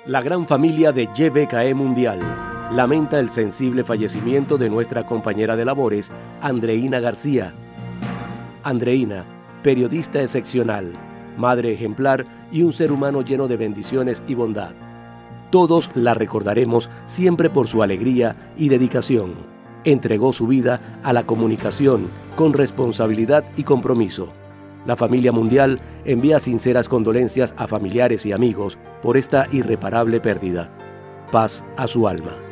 La gran familia de YBKE Mundial lamenta el sensible fallecimiento de nuestra compañera de labores, Andreina García. Andreina, periodista excepcional, madre ejemplar y un ser humano lleno de bendiciones y bondad. Todos la recordaremos siempre por su alegría y dedicación. Entregó su vida a la comunicación con responsabilidad y compromiso. La familia mundial envía sinceras condolencias a familiares y amigos por esta irreparable pérdida. Paz a su alma.